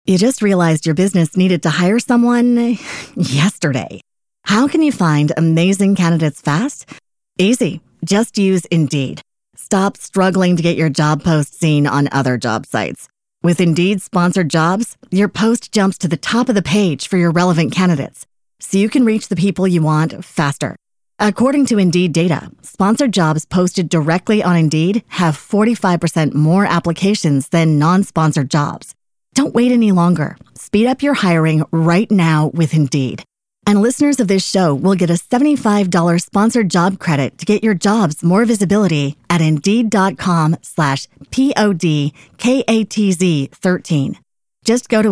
You just realized your business needed to hire someone yesterday. How can you find amazing candidates fast? Easy. Just use Indeed. Stop struggling to get your job post seen on other job sites. With Indeed sponsored jobs, your post jumps to the top of the page for your relevant candidates, so you can reach the people you want faster. According to Indeed data, sponsored jobs posted directly on Indeed have 45% more applications than non-sponsored jobs. Don't wait any longer. Speed up your hiring right now with Indeed. And listeners of this show will get a $75 sponsored job credit to get your jobs more visibility at Indeed.com/PODKATZ13. Just go to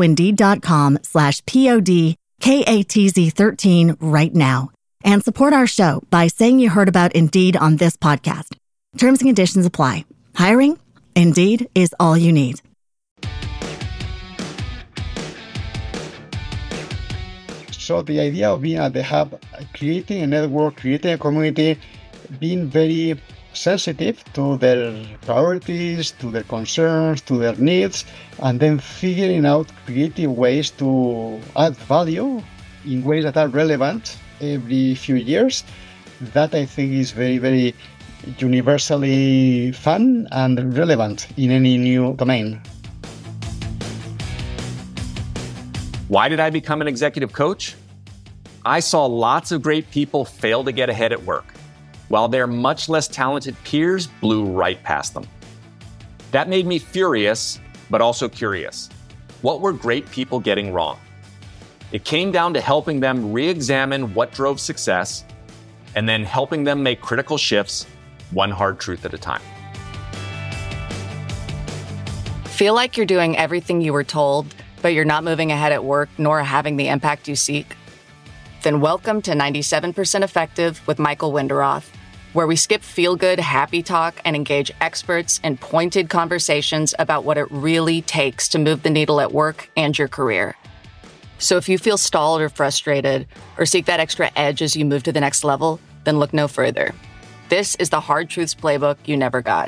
Indeed.com/PODKATZ13 right now and support our show by saying you heard about Indeed on this podcast. Terms and conditions apply. Hiring? Indeed is all you need. So the idea of being at the hub, creating a network, creating a community, being very sensitive to their priorities, to their concerns, to their needs, and then figuring out creative ways to add value in ways that are relevant every few years. That I think is very, very universally fun and relevant in any new domain. Why did I become an executive coach? I saw lots of great people fail to get ahead at work, while their much less talented peers blew right past them. That made me furious, but also curious. What were great people getting wrong? It came down to helping them re-examine what drove success, and then helping them make critical shifts, one hard truth at a time. Feel like you're doing everything you were told, but you're not moving ahead at work nor having the impact you seek? Then welcome to 97% Effective with Michael Wenderoth, where we skip feel-good, happy talk and engage experts in pointed conversations about what it really takes to move the needle at work and your career. So if you feel stalled or frustrated, or seek that extra edge as you move to the next level, then look no further. This is the Hard Truths Playbook you never got.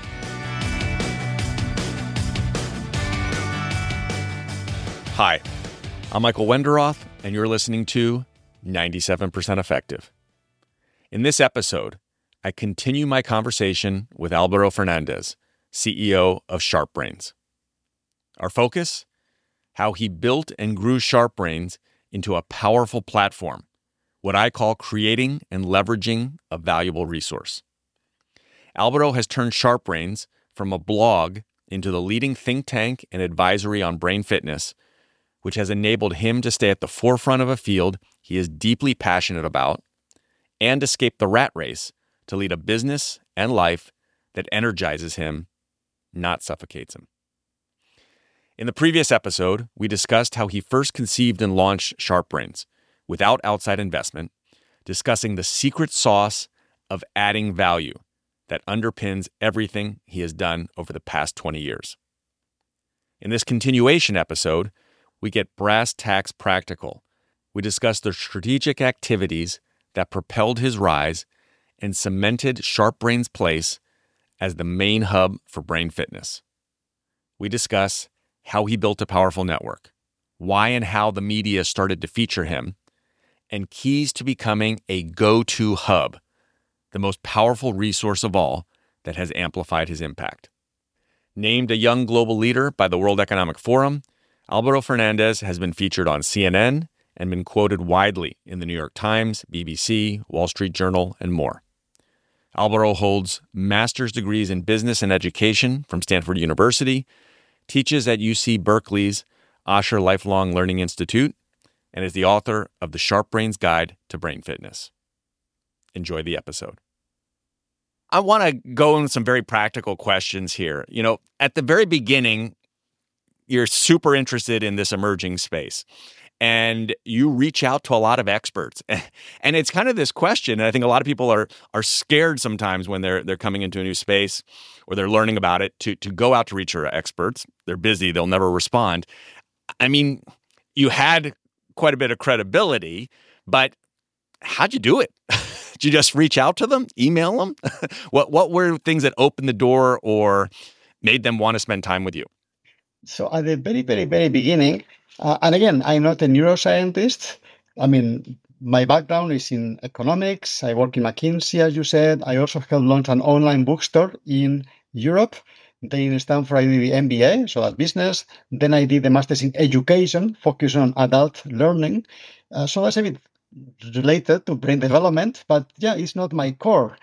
Hi, I'm Michael Wenderoth, and you're listening to 97% Effective. In this episode, I continue my conversation with Alvaro Fernandez, CEO of SharpBrains. Our focus? How he built and grew SharpBrains into a powerful platform, what I call creating and leveraging a valuable resource. Alvaro has turned SharpBrains from a blog into the leading think tank and advisory on brain fitness, which has enabled him to stay at the forefront of a field he is deeply passionate about and escape the rat race to lead a business and life that energizes him, not suffocates him. In the previous episode, we discussed how he first conceived and launched SharpBrains without outside investment, discussing the secret sauce of adding value that underpins everything he has done over the past 20 years. In this continuation episode, we get brass tacks practical. We discuss the strategic activities that propelled his rise and cemented SharpBrains' place as the main hub for brain fitness. We discuss how he built a powerful network, why and how the media started to feature him, and keys to becoming a go-to hub, the most powerful resource of all that has amplified his impact. Named a young global leader by the World Economic Forum, Alvaro Fernandez has been featured on CNN and been quoted widely in the New York Times, BBC, Wall Street Journal, and more. Alvaro holds master's degrees in business and education from Stanford University, teaches at UC Berkeley's Osher Lifelong Learning Institute, and is the author of the SharpBrains Guide to Brain Fitness. Enjoy the episode. I want to go into some very practical questions here. You know, at the very beginning, you're super interested in this emerging space, and you reach out to a lot of experts. And it's kind of this question, and I think a lot of people are scared sometimes when they're coming into a new space or they're learning about it to go out to reach your experts. They're busy, they'll never respond. I mean, you had quite a bit of credibility, but how'd you do it? Did you just reach out to them, email them? What were things that opened the door or made them want to spend time with you? So at the very, very, very beginning, and again, I'm not a neuroscientist. I mean, my background is in economics. I work in McKinsey, as you said. I also helped launch an online bookstore in Europe. Then in Stanford, I did the MBA, so that's business. Then I did the master's in education, focused on adult learning. So that's a bit related to brain development, but yeah, it's not my core.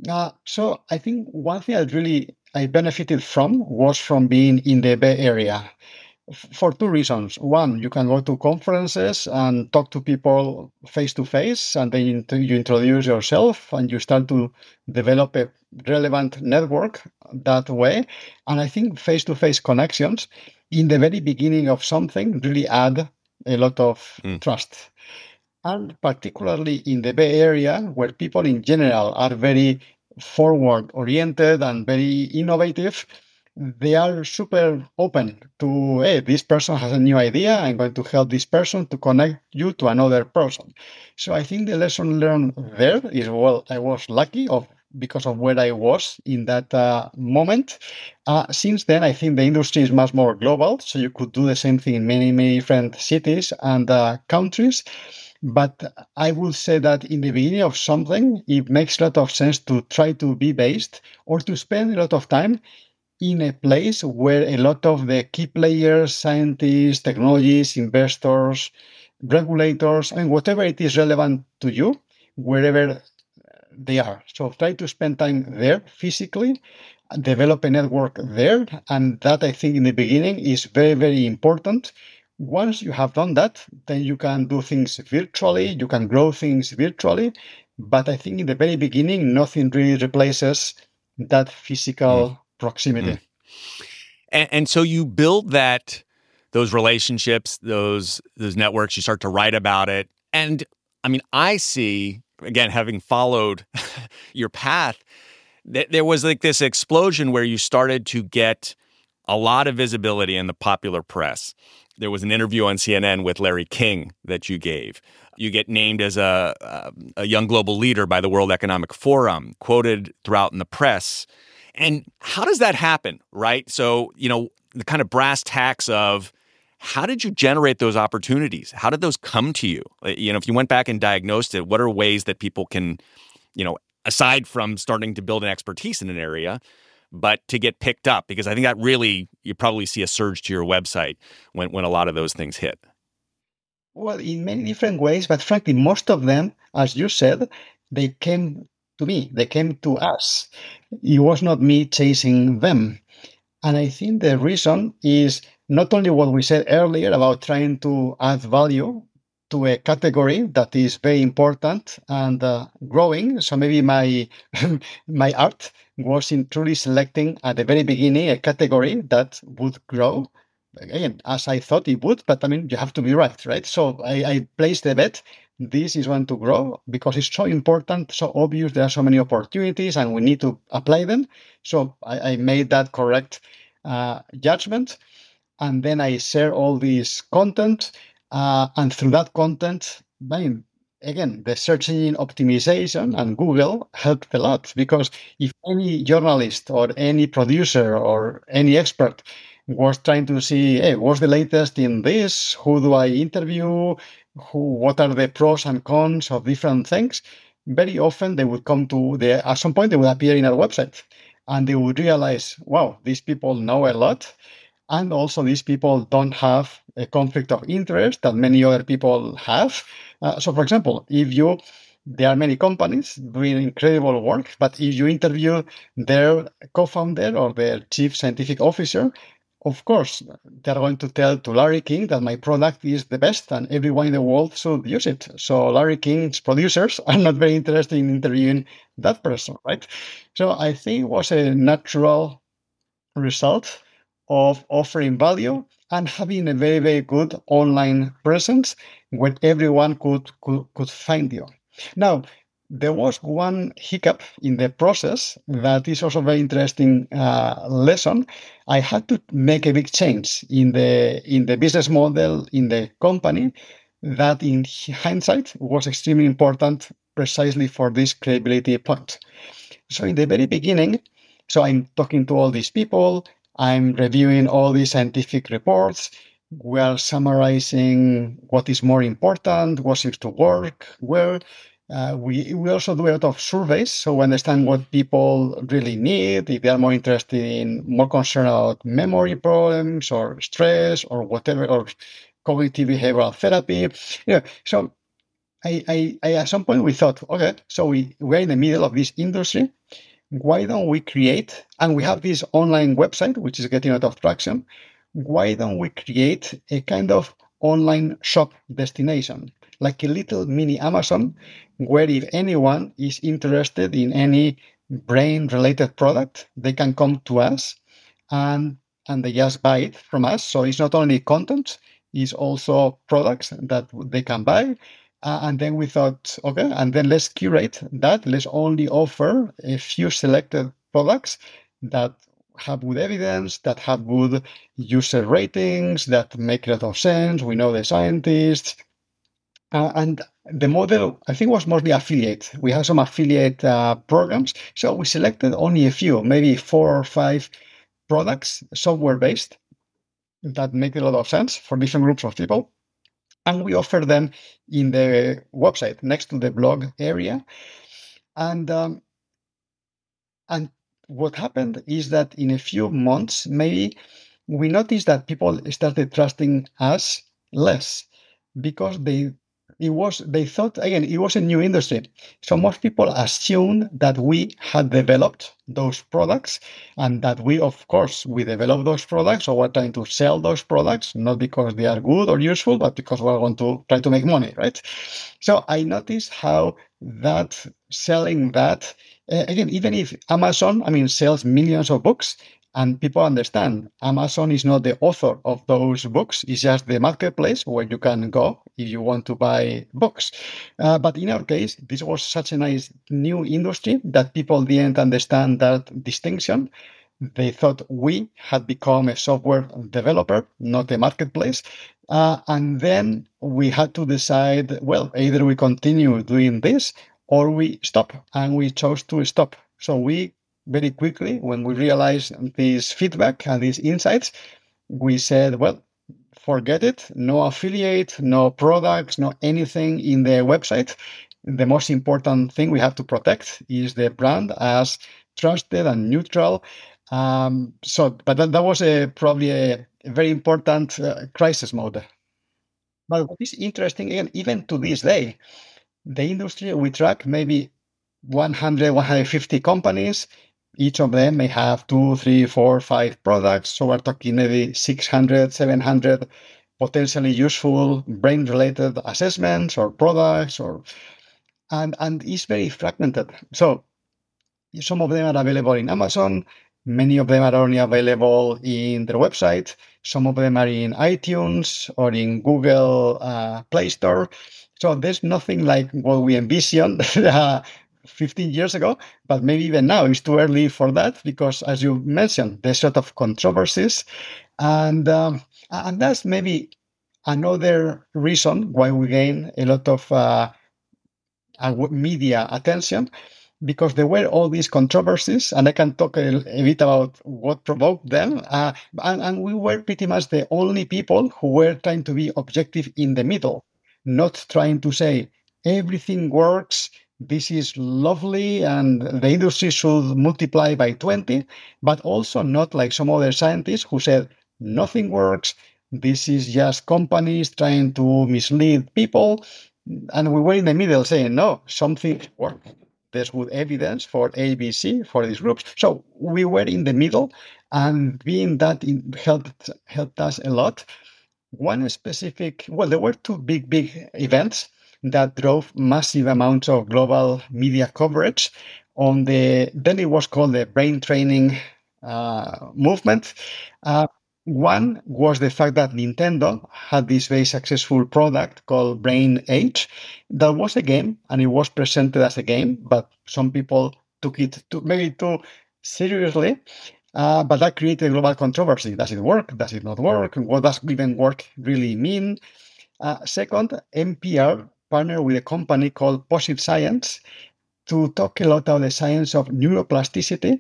So I think one thing I benefited from was from being in the Bay Area for two reasons. One, you can go to conferences and talk to people face to face, and then you introduce yourself and you start to develop a relevant network that way. And I think face to face connections in the very beginning of something really add a lot of trust. And particularly in the Bay Area, where people in general are very forward oriented and very innovative, they are super open to, hey, this person has a new idea. I'm going to help this person to connect you to another person. So I think the lesson learned there is, well, I was lucky because of where I was in that moment. Since then, I think the industry is much more global. So you could do the same thing in many, many different cities and countries. But I would say that in the beginning of something, it makes a lot of sense to try to be based or to spend a lot of time in a place where a lot of the key players, scientists, technologists, investors, regulators, and whatever it is relevant to you, wherever they are. So try to spend time there physically, develop a network there. And that, I think, in the beginning is very, very important. Once you have done that, then you can do things virtually, you can grow things virtually. But I think in the very beginning, nothing really replaces that physical proximity. And so you build those relationships, those networks, you start to write about it. And I mean, I see, again, having followed your path, that there was like this explosion where you started to get a lot of visibility in the popular press. There was an interview on CNN with Larry King that you gave. You get named as a young global leader by the World Economic Forum, quoted throughout in the press. And how does that happen, right? So, the kind of brass tacks of how did you generate those opportunities? How did those come to you? If you went back and diagnosed it, what are ways that people can, aside from starting to build an expertise in an area, but to get picked up? Because I think that really, you probably see a surge to your website when a lot of those things hit. Well, in many different ways, but frankly, most of them, as you said, they came to me. They came to us. It was not me chasing them. And I think the reason is not only what we said earlier about trying to add value to a category that is very important and growing. So maybe my my art was in truly selecting at the very beginning a category that would grow. Again, as I thought it would, but I mean, you have to be right? So I placed the bet. This is going to grow because it's so important, so obvious. There are so many opportunities and we need to apply them. So I made that correct judgment. And then I share all this content. And through that content, again, the search engine optimization and Google helped a lot, because if any journalist or any producer or any expert was trying to see, hey, what's the latest in this? Who do I interview? What are the pros and cons of different things? Very often they would come to at some point they would appear in our website and they would realize, wow, these people know a lot. And also these people don't have a conflict of interest that many other people have. So for example, there are many companies doing incredible work, but if you interview their co-founder or their chief scientific officer, of course, they're going to tell to Larry King that my product is the best and everyone in the world should use it. So Larry King's producers are not very interested in interviewing that person, right? So I think it was a natural result of offering value and having a very, very good online presence where everyone could find you. Now, there was one hiccup in the process that is also a very interesting lesson. I had to make a big change in the business model in the company that in hindsight was extremely important precisely for this credibility point. So in the very beginning, so I'm talking to all these people, I'm reviewing all these scientific reports. We are summarizing what is more important, what seems to work well. We also do a lot of surveys, so we understand what people really need, if they are more interested in, more concerned about memory problems or stress or whatever, or cognitive behavioral therapy. So I at some point we thought, okay, so we're in the middle of this industry. Why don't we create, and we have this online website, which is getting a lot of traction. Why don't we create a kind of online shop destination, like a little mini Amazon, where if anyone is interested in any brain-related product, they can come to us and they just buy it from us. So it's not only content, it's also products that they can buy. And then we thought, okay, and then let's curate that. Let's only offer a few selected products that have good evidence, that have good user ratings, that make a lot of sense. We know the scientists. And the model, I think, was mostly affiliate. We have some affiliate programs. So we selected only a few, maybe 4 or 5 products, software-based, that make a lot of sense for different groups of people. And we offer them in the website next to the blog area. And what happened is that in a few months, maybe we noticed that people started trusting us less because they thought, again, it was a new industry. So most people assumed that we had developed those products and that we developed those products. So we're trying to sell those products, not because they are good or useful, but because we're going to try to make money, right? So I noticed how that selling that, again, even if Amazon, sells millions of books, and people understand Amazon is not the author of those books. It's just the marketplace where you can go if you want to buy books. But in our case, this was such a nice new industry that people didn't understand that distinction. They thought we had become a software developer, not a marketplace. And then we had to decide, well, either we continue doing this or we stop. And we chose to stop. So we very quickly, when we realized this feedback and these insights, we said, well, forget it. No affiliate, no products, no anything in the website. The most important thing we have to protect is the brand as trusted and neutral. But that was probably a very important crisis mode. But what is interesting, again, even to this day, the industry, we track maybe 100, 150 companies. Each of them may have 2, 3, 4, 5 products. So we're talking maybe 600, 700 potentially useful brain-related assessments or products, and it's very fragmented. So some of them are available in Amazon. Many of them are only available in their website. Some of them are in iTunes or in Google Play Store. So there's nothing like what we envisioned 15 years ago, but maybe even now it's too early for that because, as you mentioned, there's sort of controversies, and that's maybe another reason why we gain a lot of media attention, because there were all these controversies, and I can talk a bit about what provoked them. And we were pretty much the only people who were trying to be objective in the middle, not trying to say everything works, this is lovely, and the industry should multiply by 20, but also not like some other scientists who said nothing works, this is just companies trying to mislead people. And we were in the middle saying, no, something works. There's good evidence for ABC for these groups. So we were in the middle, and being that helped us a lot. One specific, well, there were 2 big events that drove massive amounts of global media coverage on then it was called the brain training movement. One was the fact that Nintendo had this very successful product called Brain Age. That was a game, and it was presented as a game, but some people took it maybe too seriously. But that created global controversy. Does it work? Does it not work? What does even work really mean? Second, NPR partnered with a company called Positive Science to talk a lot about the science of neuroplasticity,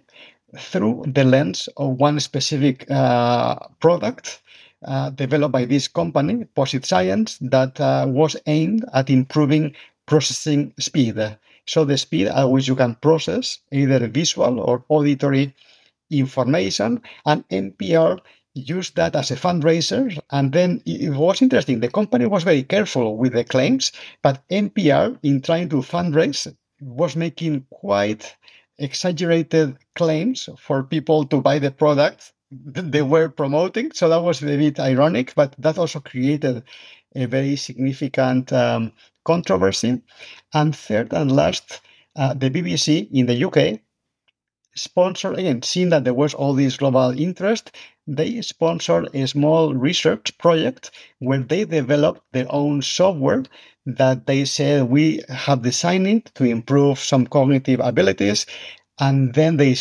through the lens of one specific product developed by this company, Posit Science, that was aimed at improving processing speed. So the speed at which you can process either visual or auditory information, and NPR used that as a fundraiser. And then it was interesting. The company was very careful with the claims, but NPR, in trying to fundraise, was making quite exaggerated claims for people to buy the product they were promoting. So that was a bit ironic, but that also created a very significant controversy. And third and last, the BBC in the UK sponsored, again, seeing that there was all this global interest, they sponsored a small research project where they developed their own software that they said we have designed it to improve some cognitive abilities. And then they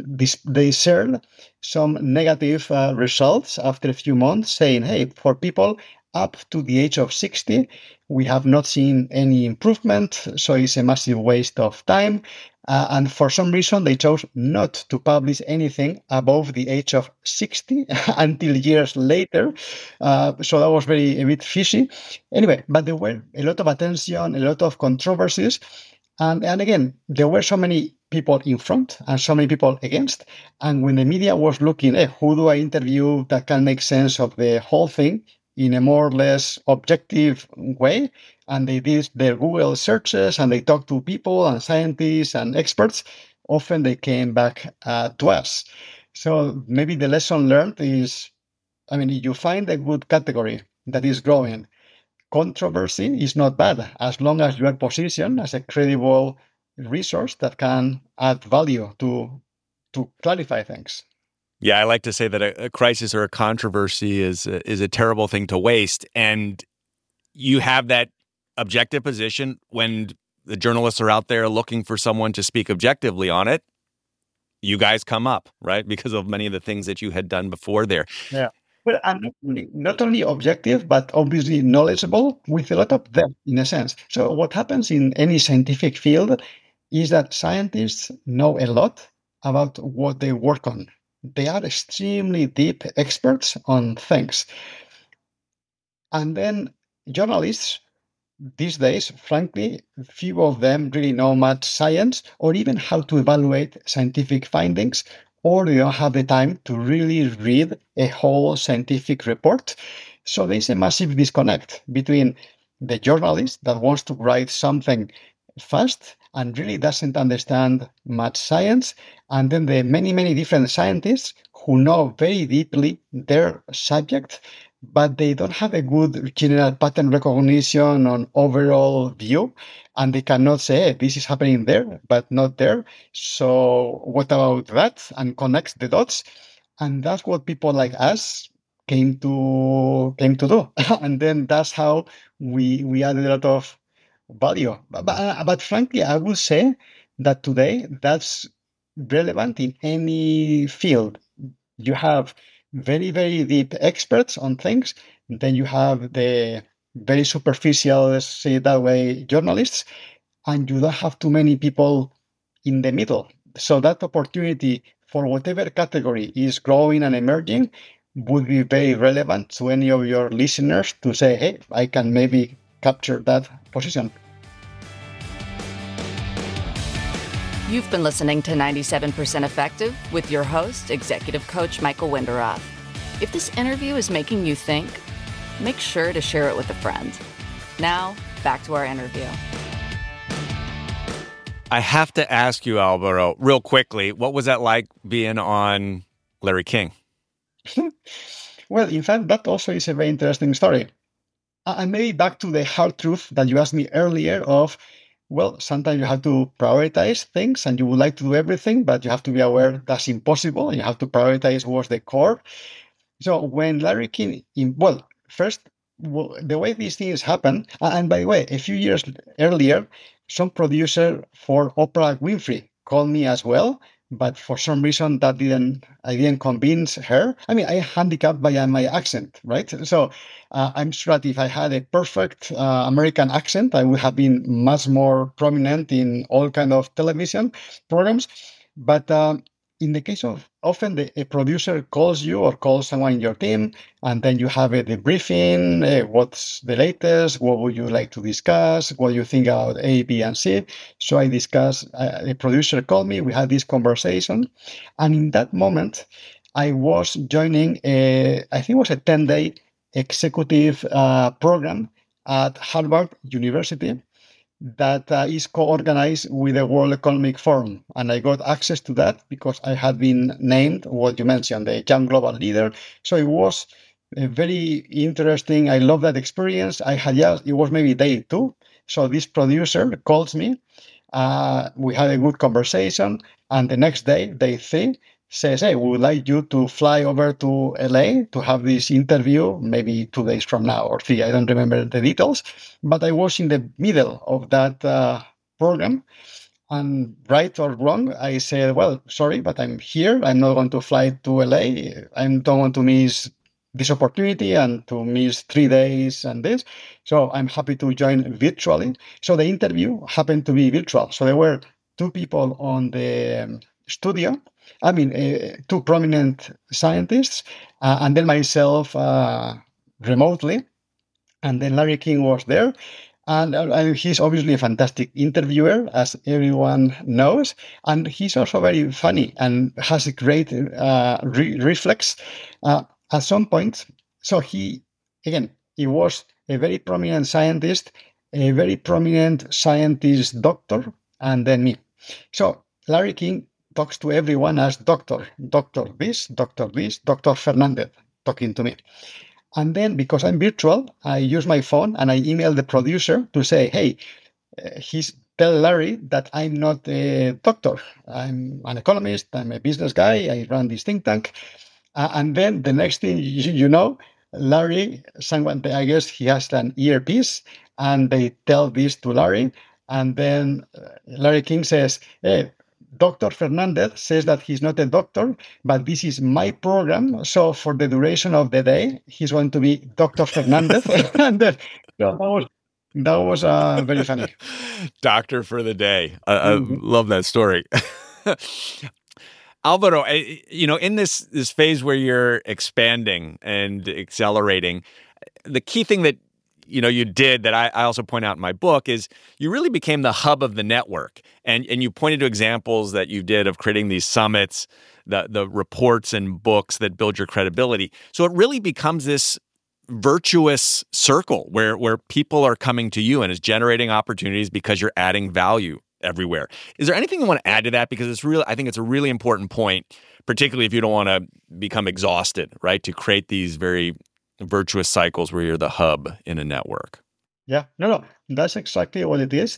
shared some negative results after a few months, saying, hey, for people up to the age of 60, we have not seen any improvement, so it's a massive waste of time. And for some reason, they chose not to publish anything above the age of 60 until years later. So that was a bit fishy. Anyway, but there were a lot of attention, a lot of controversies. And again, there were so many people in front and so many people against. And when the media was looking at who do I interview that can make sense of the whole thing in a more or less objective way, and they did their Google searches and they talked to people and scientists and experts, often they came back to us. So maybe the lesson learned is, if you find a good category that is growing, controversy is not bad as long as you are positioned as a credible resource that can add value to clarify things. Yeah, I like to say that a crisis or a controversy is a terrible thing to waste. And you have that objective position when the journalists are out there looking for someone to speak objectively on it. You guys come up, right? Because of many of the things that you had done before there. Yeah. Well, I'm not only objective, but obviously knowledgeable with a lot of depth, in a sense. So what happens in any scientific field is that scientists know a lot about what they work on. They are extremely deep experts on things. And then journalists, these days, frankly, few of them really know much science or even how to evaluate scientific findings, or they don't have the time to really read a whole scientific report. So there's a massive disconnect between the journalist that wants to write something fast and really doesn't understand much science, and then the many, many different scientists who know very deeply their subject, but they don't have a good general pattern recognition on overall view, and they cannot say, hey, this is happening there, but not there. So what about that? And connect the dots. And that's what people like us came to do. And then that's how we added a lot of value. But frankly, I would say that today that's relevant in any field. You have very, very deep experts on things. Then you have the very superficial, let's say it that way, journalists, and you don't have too many people in the middle. So that opportunity for whatever category is growing and emerging would be very relevant to any of your listeners to say, hey, I can maybe capture that position. You've been listening to 97% Effective with your host, Executive Coach Michael Wenderoth. If this interview is making you think, make sure to share it with a friend. Now, back to our interview. I have to ask you, Alvaro, real quickly, what was that like being on Larry King? Well, in fact, that also is a very interesting story. And maybe back to the hard truth that you asked me earlier of, well, sometimes you have to prioritize things and you would like to do everything, but you have to be aware that's impossible. You have to prioritize what's the core. So when Larry King, first, the way these things happen, and by the way, a few years earlier, some producer for Oprah Winfrey called me as well, but for some reason I didn't convince her. I mean, I handicapped by my accent, right? So I'm sure that if I had a perfect American accent, I would have been much more prominent in all kind of television programs. But in the case of often a producer calls you or calls someone in your team, and then you have a debriefing. What's the latest? What would you like to discuss? What do you think about A, B, and C? So I discussed, the producer called me, we had this conversation. And in that moment, I was joining I think it was a 10-day executive program at Harvard University that is co-organized with the World Economic Forum. And I got access to that because I had been named, what you mentioned, the Young Global Leader. So it was very interesting. I love that experience. It was maybe day 2. So this producer calls me. We had a good conversation. And the next day, day 3, says, hey, we would like you to fly over to LA to have this interview, maybe 2 days from now or 3. I don't remember the details, but I was in the middle of that program. And right or wrong, I said, well, sorry, but I'm here. I'm not going to fly to LA. I don't want to miss this opportunity and to miss 3 days and this. So I'm happy to join virtually. So the interview happened to be virtual. So there were 2 people on the studio. 2 prominent scientists, and then myself remotely. And then Larry King was there. And he's obviously a fantastic interviewer, as everyone knows. And he's also very funny and has a great reflex. At some point, so he was a very prominent scientist, a very prominent scientist doctor, and then me. So Larry King talks to everyone as Dr. this, Dr. Fernandez, talking to me. And then because I'm virtual, I use my phone and I email the producer to say, hey, tell Larry that I'm not a doctor. I'm an economist. I'm a business guy. I run this think tank. And then the next thing you know, Larry, I guess he has an earpiece, and they tell this to Larry. And then Larry King says, hey, Dr. Fernandez says that he's not a doctor, but this is my program. So for the duration of the day, he's going to be Dr. Fernandez. And that was very funny. Doctor for the day. I love that story. Alvaro, in this phase where you're expanding and accelerating, the key thing that you did that I also point out in my book is you really became the hub of the network. And you pointed to examples that you did of creating these summits, the reports and books that build your credibility. So it really becomes this virtuous circle where people are coming to you and is generating opportunities because you're adding value everywhere. Is there anything you want to add to that? Because I think it's a really important point, particularly if you don't want to become exhausted, right? To create these very virtuous cycles where you're the hub in a network. Yeah, no, that's exactly what it is.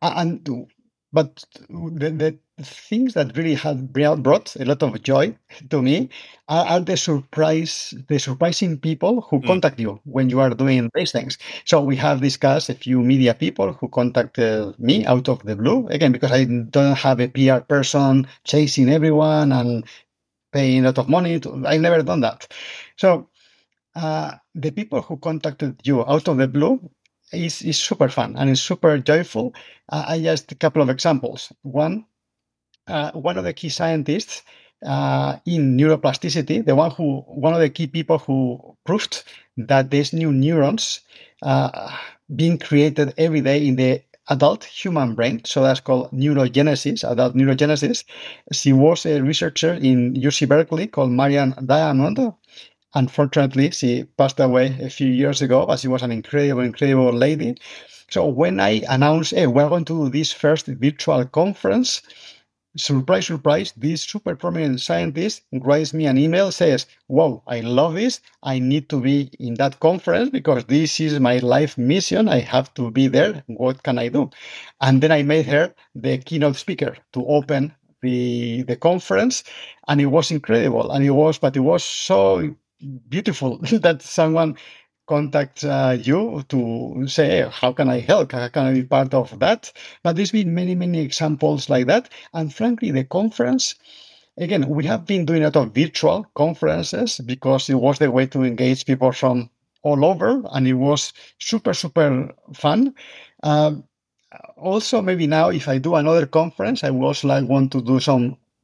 But the things that really have brought a lot of joy to me are the surprising people who contact you when you are doing these things. So we have discussed a few media people who contacted me out of the blue, again, because I don't have a PR person chasing everyone and paying a lot of money. I've never done that. So the people who contacted you out of the blue is super fun and it's super joyful. I just a couple of examples. One of the key scientists in neuroplasticity, one of the key people who proved that there's new neurons being created every day in the adult human brain. So that's called neurogenesis, adult neurogenesis. She was a researcher in UC Berkeley called Marian Diamond. Unfortunately, she passed away a few years ago, but she was an incredible lady. So when I announced, hey, we're going to do this first virtual conference, surprise, this super prominent scientist writes me an email, says, wow, I love this. I need to be in that conference because this is my life mission. I have to be there. What can I do? And then I made her the keynote speaker to open the conference. And it was incredible. And it was so beautiful that someone contacts you to say, hey, how can I help? How can I be part of that? But there's been many examples like that. And frankly, the conference, again, we have been doing a lot of virtual conferences because it was the way to engage people from all over, and it was super fun. Also, maybe now, if I do another conference, I would also want to do some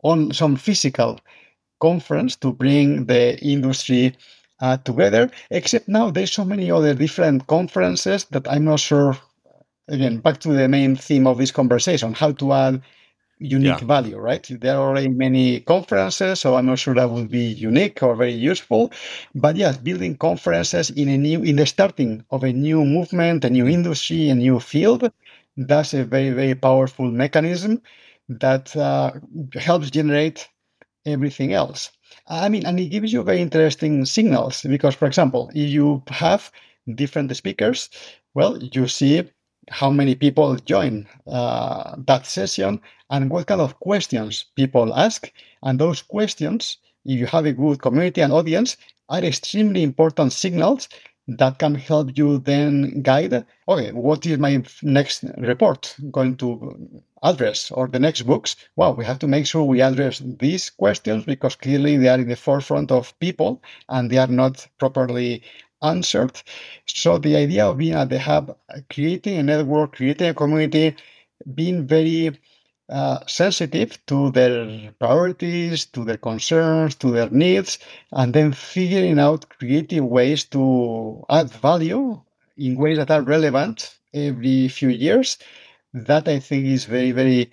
on some physical conference to bring the industry together. Except now there's so many other different conferences that I'm not sure. Again, back to the main theme of this conversation: how to add unique value, right? There are already many conferences, so I'm not sure that would be unique or very useful. But yes, building conferences in the starting of a new movement, a new industry, a new field, that's a very, very powerful mechanism that helps generate everything else. I mean, and it gives you very interesting signals because, for example, if you have different speakers, well, you see how many people join that session and what kind of questions people ask. And those questions, if you have a good community and audience, are extremely important signals that can help you then guide, okay, what is my next report going to address, or the next books? Well, we have to make sure we address these questions because clearly they are in the forefront of people and they are not properly answered. So the idea of being at the hub, creating a network, creating a community, being very sensitive to their priorities, to their concerns, to their needs, and then figuring out creative ways to add value in ways that are relevant every few years. That I think is very, very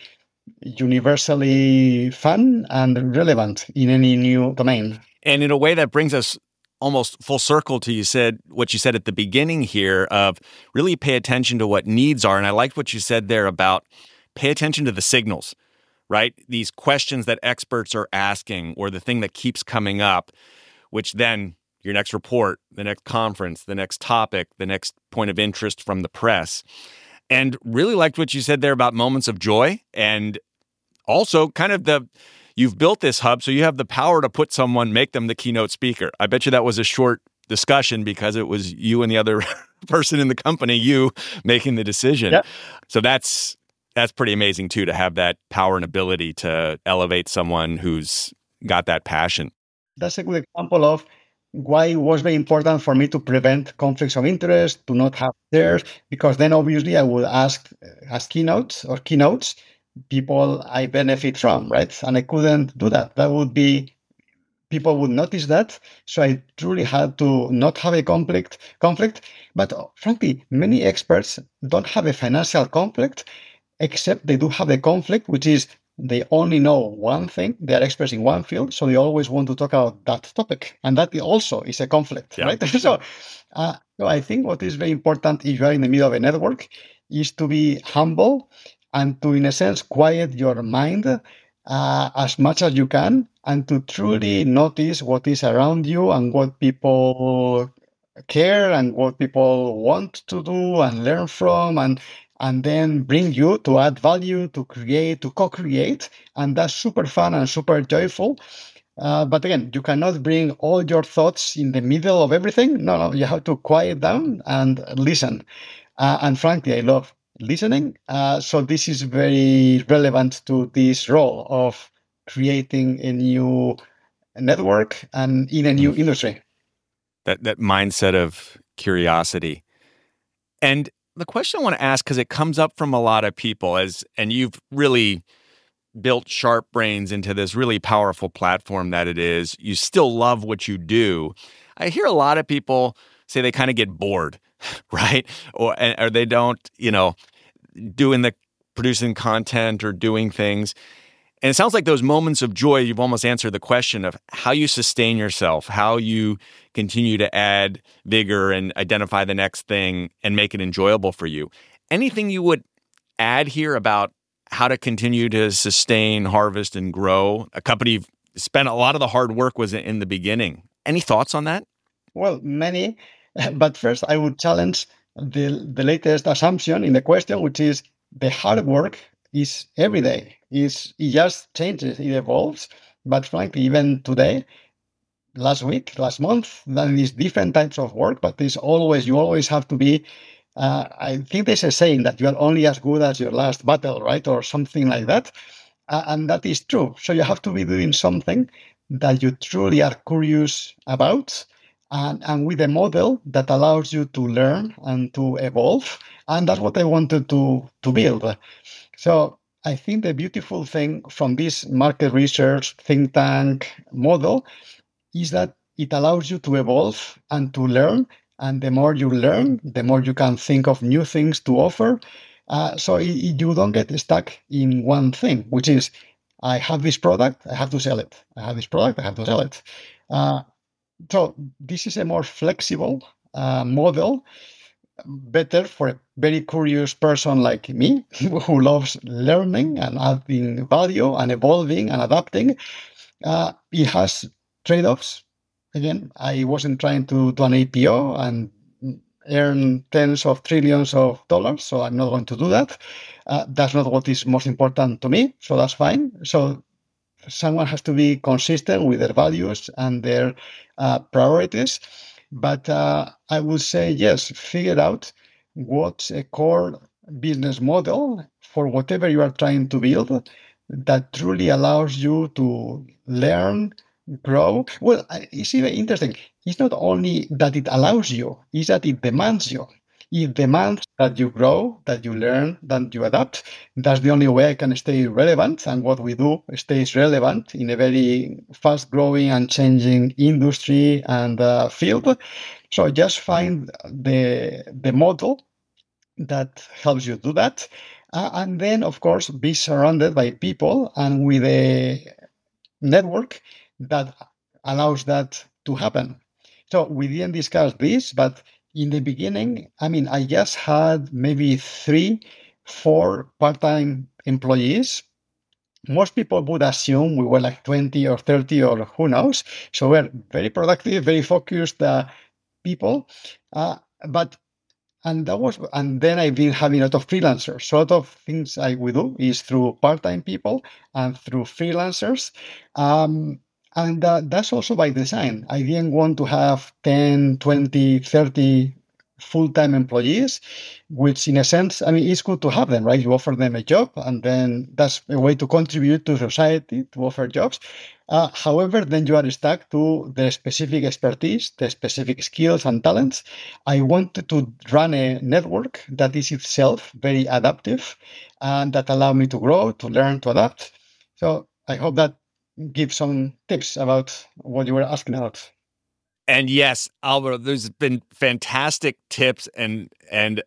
universally fun and relevant in any new domain. And in a way that brings us almost full circle to what you said at the beginning here of really pay attention to what needs are. And I liked what you said there about pay attention to the signals, right? These questions that experts are asking or the thing that keeps coming up, which then your next report, the next conference, the next topic, the next point of interest from the press. And really liked what you said there about moments of joy and also kind of you've built this hub, so you have the power to make them the keynote speaker. I bet you that was a short discussion because it was you and the other person in the company, you making the decision. Yep. So that's pretty amazing too, to have that power and ability to elevate someone who's got that passion. That's a good example of why it was very important for me to prevent conflicts of interest, to not have theirs, because then obviously I would ask as keynotes people I benefit from, right? And I couldn't do that. People would notice that. So I truly had to not have a conflict. But frankly, many experts don't have a financial conflict, except they do have a conflict, which is they only know one thing. They are experts in one field. So they always want to talk about that topic. And that also is a conflict, right? So I think what is very important if you are in the middle of a network is to be humble and to, in a sense, quiet your mind as much as you can, and to truly notice what is around you and what people care and what people want to do and learn from, and then bring you to add value, to create, to co-create. And that's super fun and super joyful. But again, you cannot bring all your thoughts in the middle of everything. No, you have to quiet down and listen. And frankly, I love listening. So this is very relevant to this role of creating a new network and in a new industry. That mindset of curiosity. And the question I want to ask, because it comes up from a lot of people, and you've really built Sharp Brains into this really powerful platform that it is. You still love what you do. I hear a lot of people say they kind of get bored, right? Or they don't, producing content or doing things. And it sounds like those moments of joy, you've almost answered the question of how you sustain yourself, how you continue to add vigor and identify the next thing and make it enjoyable for you. Anything you would add here about how to continue to sustain, harvest, and grow a company you've spent a lot of the hard work was in the beginning? Any thoughts on that? Well, many. But first, I would challenge the latest assumption in the question, which is the hard work is every day. It just changes, it evolves. But frankly, even today, last week, last month, there is different types of work, but you always have to be, I think there's a saying that you are only as good as your last battle, right? Or something like that. And that is true. So you have to be doing something that you truly are curious about, and with a model that allows you to learn and to evolve. And that's what I wanted to build. So I think the beautiful thing from this market research think tank model is that it allows you to evolve and to learn. And the more you learn, the more you can think of new things to offer. So you don't get stuck in one thing, which is, I have this product, I have to sell it. I have this product, I have to sell it. So this is a more flexible model, better for a very curious person like me, who loves learning and adding value and evolving and adapting. It has trade-offs. Again, I wasn't trying to do an IPO and earn tens of trillions of dollars, so I'm not going to do that. That's not what is most important to me, so that's fine. So someone has to be consistent with their values and their priorities. But I would say, yes, figure out what's a core business model for whatever you are trying to build that truly allows you to learn, grow. Well, it's even interesting. It's not only that it allows you, it's that it demands you. It demands that you grow, that you learn, that you adapt. That's the only way I can stay relevant. And what we do stays relevant in a very fast growing and changing industry and field. So just find the model that helps you do that. And then, of course, be surrounded by people and with a network that allows that to happen. So we didn't discuss this, but in the beginning, I mean, I just had maybe 3-4 part-time employees. Most people would assume we were like 20 or 30 or who knows. So we're very productive, very focused people. And then I've been having a lot of freelancers. So a lot of things we do is through part-time people and through freelancers. And that's also by design. I didn't want to have 10, 20, 30 full-time employees, which in a sense, I mean, it's good to have them, right? You offer them a job, and then that's a way to contribute to society, to offer jobs. However, then you are stuck to the specific expertise, the specific skills and talents. I wanted to run a network that is itself very adaptive and that allow me to grow, to learn, to adapt. So I hope that gives some tips about what you were asking about. And yes, Alvaro, there's been fantastic tips and an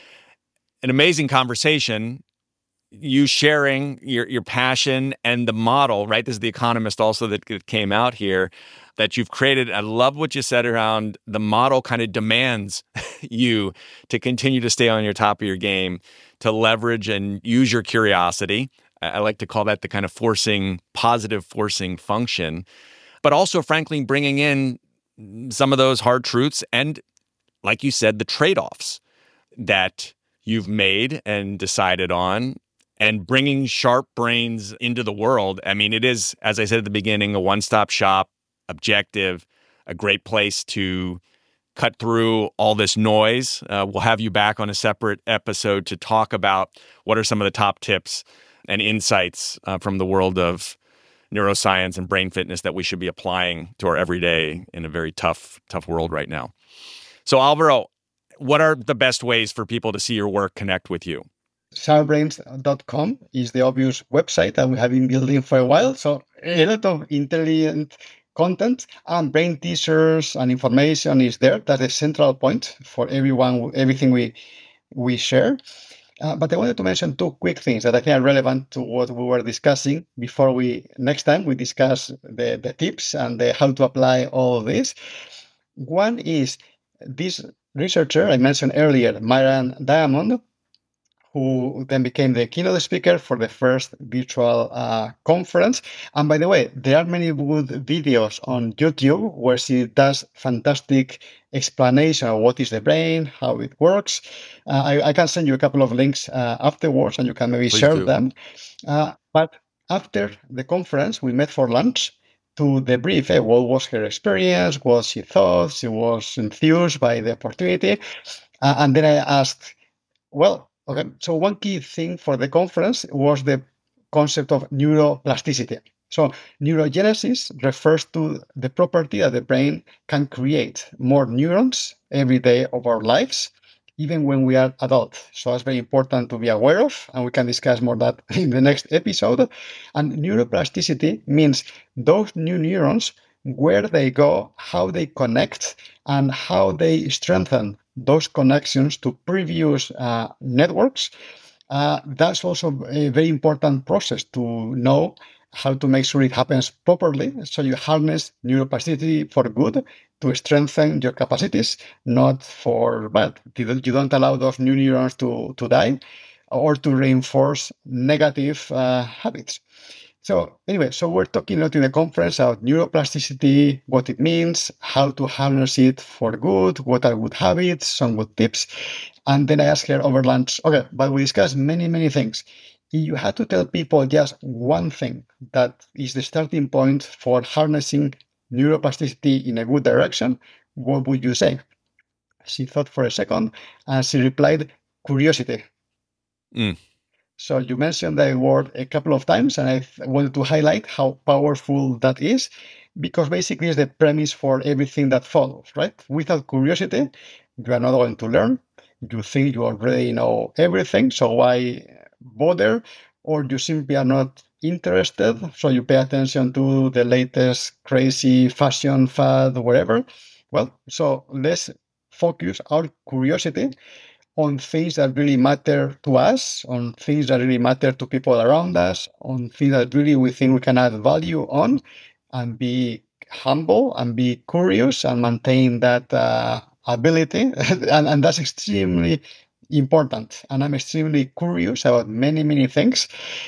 amazing conversation. You sharing your passion and the model, right? This is The Economist also that came out here that you've created. I love what you said around the model kind of demands you to continue to stay on your top of your game, to leverage and use your curiosity. I like to call that the kind of positive forcing function, but also, frankly, bringing in some of those hard truths and, like you said, the trade-offs that you've made and decided on, and bringing sharp brains into the world. I mean, it is, as I said at the beginning, a one-stop shop, objective, a great place to cut through all this noise. We'll have you back on a separate episode to talk about what are some of the top tips and insights from the world of neuroscience and brain fitness that we should be applying to our everyday in a very tough world right now. So, Alvaro, what are the best ways for people to see your work, connect with you? Sharpbrains.com is the obvious website that we have been building for a while. So a lot of intelligent content and brain teasers and information is there. That's a central point for everything we share. But I wanted to mention 2 quick things that I think are relevant to what we were discussing before next time we discuss the tips and how to apply all of this. One is this researcher I mentioned earlier, Myron Diamond, who then became the keynote speaker for the first virtual conference. And by the way, there are many good videos on YouTube where she does fantastic explanation of what is the brain, how it works. I can send you a couple of links afterwards, and you can maybe share them. But after the conference, we met for lunch to debrief what was her experience, what she thought. She was enthused by the opportunity. And then I asked, well, okay, so one key thing for the conference was the concept of neuroplasticity. So neurogenesis refers to the property that the brain can create more neurons every day of our lives. even when we are adult. So that's very important to be aware of, and we can discuss more that in the next episode. And neuroplasticity means those new neurons, where they go, how they connect, and how they strengthen those connections to previous networks. That's also a very important process to know how to make sure it happens properly. So you harness neuroplasticity for good to strengthen your capacities, not for bad. You don't allow those new neurons to die or to reinforce negative habits. So anyway, so we're talking a lot in the conference about neuroplasticity, what it means, how to harness it for good, what are good habits, some good tips. And then I asked her over lunch, okay, but we discussed many, many things. If you had to tell people just one thing that is the starting point for harnessing neuroplasticity in a good direction, what would you say? She thought for a second and she replied, curiosity. So you mentioned that word a couple of times, and I wanted to highlight how powerful that is, because basically it's the premise for everything that follows, right? Without curiosity, you are not going to learn. You think you already know everything, so why bother? Or you simply are not interested, so you pay attention to the latest crazy fashion fad, whatever. Well, so let's focus our curiosity on things that really matter to us, on things that really matter to people around us, on things that really we think we can add value on, and be humble and be curious and maintain that ability. and that's extremely important. And I'm extremely curious about many, many things.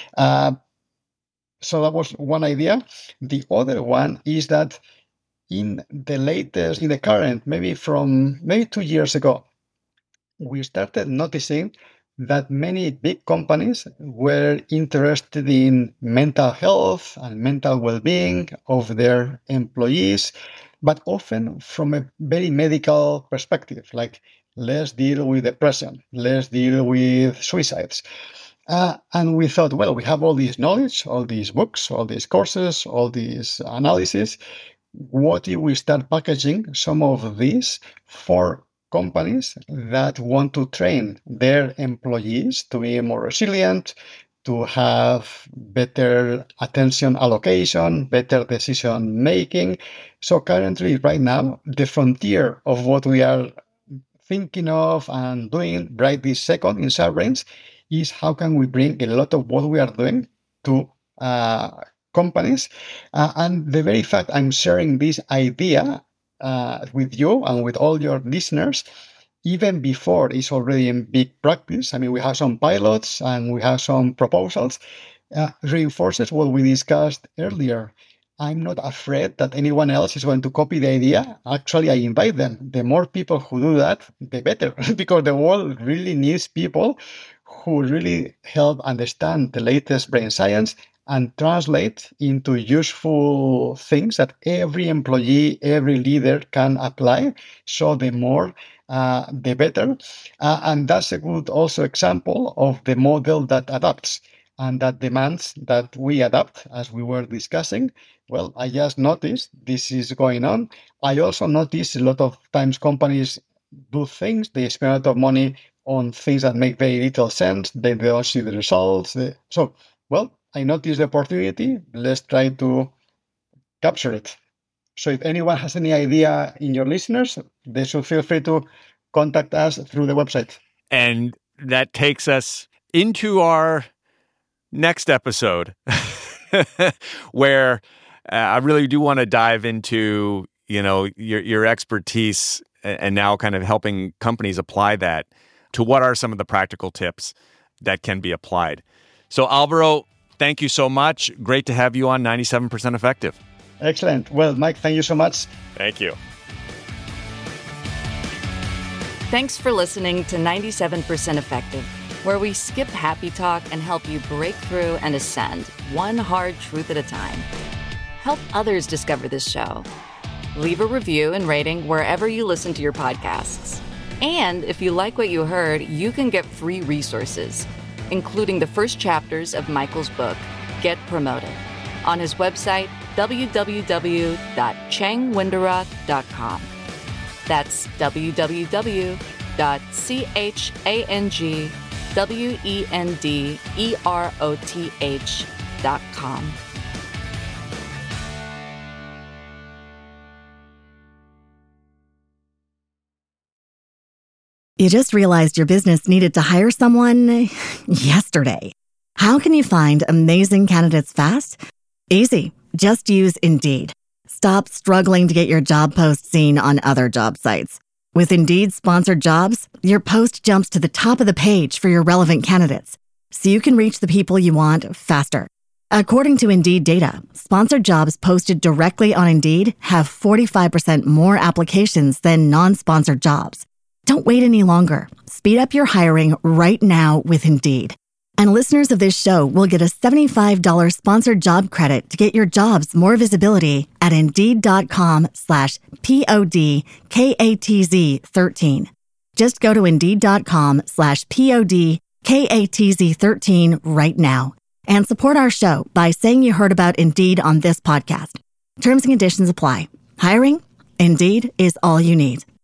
So that was one idea. The other one is that in the current, maybe 2 years ago, we started noticing that many big companies were interested in mental health and mental well-being of their employees, but often from a very medical perspective, like let's deal with depression, let's deal with suicides. And we thought, well, we have all this knowledge, all these books, all these courses, all these analysis. What if we start packaging some of these for companies that want to train their employees to be more resilient, to have better attention allocation, better decision making? So currently, right now, the frontier of what we are thinking of and doing right this second in ShareBrains is how can we bring a lot of what we are doing to companies. And the very fact I'm sharing this idea with you and with all your listeners, even before it's already in big practice, I mean, we have some pilots and we have some proposals, reinforces what we discussed earlier. I'm not afraid that anyone else is going to copy the idea. Actually, I invite them. The more people who do that, the better, because the world really needs people who really help understand the latest brain science and translate into useful things that every employee, every leader can apply. So the more, the better. And that's a good also example of the model that adapts and that demands that we adapt, as we were discussing. Well, I just noticed this is going on. I also noticed a lot of times companies do things, they spend a lot of money on things that make very little sense. They don't see the results. I noticed the opportunity. Let's try to capture it. So if anyone has any idea in your listeners, they should feel free to contact us through the website. And that takes us into our next episode, where I really do want to dive into, your expertise and now kind of helping companies apply that to what are some of the practical tips that can be applied. So Alvaro, thank you so much. Great to have you on 97% Effective. Excellent. Well, Mike, thank you so much. Thank you. Thanks for listening to 97% Effective, where we skip happy talk and help you break through and ascend one hard truth at a time. Help others discover this show. Leave a review and rating wherever you listen to your podcasts. And if you like what you heard, you can get free resources, including the first chapters of Michael's book, Get Promoted, on his website, www.chengwinderoth.com. That's www.chengwinderoth.com. indeed.changewenderoth.com. You just realized your business needed to hire someone yesterday. How can you find amazing candidates fast? Easy. Just use Indeed. Stop struggling to get your job post seen on other job sites. With Indeed sponsored jobs, your post jumps to the top of the page for your relevant candidates, so you can reach the people you want faster. According to Indeed data, sponsored jobs posted directly on Indeed have 45% more applications than non-sponsored jobs. Don't wait any longer. Speed up your hiring right now with Indeed. And listeners of this show will get a $75 sponsored job credit to get your jobs more visibility at Indeed.com/PODKATZ13. Just go to Indeed.com/PODKATZ13 right now and support our show by saying you heard about Indeed on this podcast. Terms and conditions apply. Hiring? Indeed is all you need.